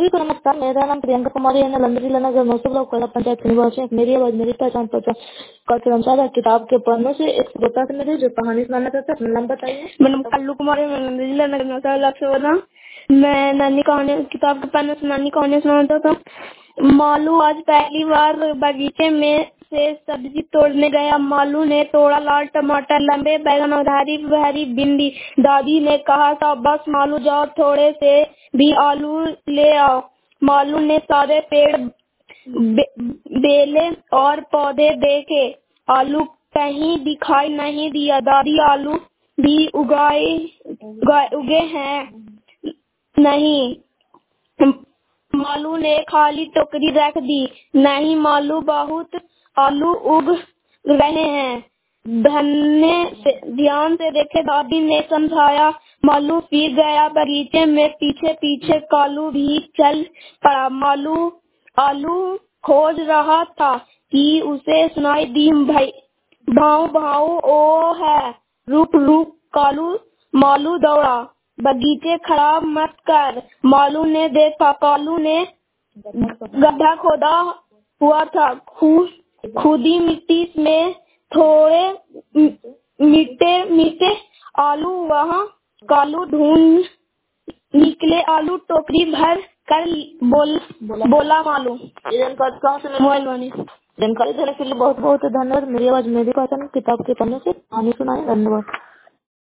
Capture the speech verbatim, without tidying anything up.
सभी को नमस्कार। मेरा नाम प्रियंका कुमारी है। लंदरी नगर नौ सौ ब्लॉक कोला पंचायत की निवासी हूँ। मेरी आवाज मेरी पहचान पहचान का अनुसार किताब के पन्नों से एक श्रोता से मेरी जो कहानी सुनाना चाहता है। अपना नाम बताइए। मेरा नाम कल्लू कुमारी, मैं लंदरी नगर नौ सौ ब्लॉक से बोल रहा हूँ। मैं नानी कहानी किताब के पन्ने से नानी कहानी सुनाना चाहता हूँ। मालू आज पहली बार बगीचे में से सब्जी तोड़ने गया। मालू ने तोड़ा लाल टमाटर, लंबे बैगन और हरी भरी भिंडी। दादी ने कहा था बस मालू जाओ थोड़े से भी आलू ले आओ। मालू ने सारे पेड़ बे, बेले और पौधे देखे, आलू कहीं दिखाई नहीं दिया। दादी आलू भी उगाए उगे हैं नहीं। मालू ने खाली टोकरी रख दी। नहीं मालू बहुत आलू उग रहे हैं, धन्य से ध्यान से देखे। दादी ने समझाया। मालू फिर गया बगीचे में, पीछे पीछे कालू भी चल पड़ा। मालू आलू खोज रहा था कि उसे सुनाई दी भाई भाव भाव ओ है, रुक रुक कालू। मालू दौड़ा। बगीचे खराब मत कर। मालू ने देखा कालू ने गड्ढा खोदा हुआ था। खू खुदी मिट्टी में थोड़े मीठे मीठे आलू वहाँ कालू ढूंढ निकले। आलू टोकरी भर कर बोल बोला, बोला मालू। मोबाइल वाणी जानकारी देने के लिए बहुत बहुत धन्यवाद। मेरी आवाज मेरी पहचान किताब के पन्ने से कहानी सुनाए। धन्यवाद।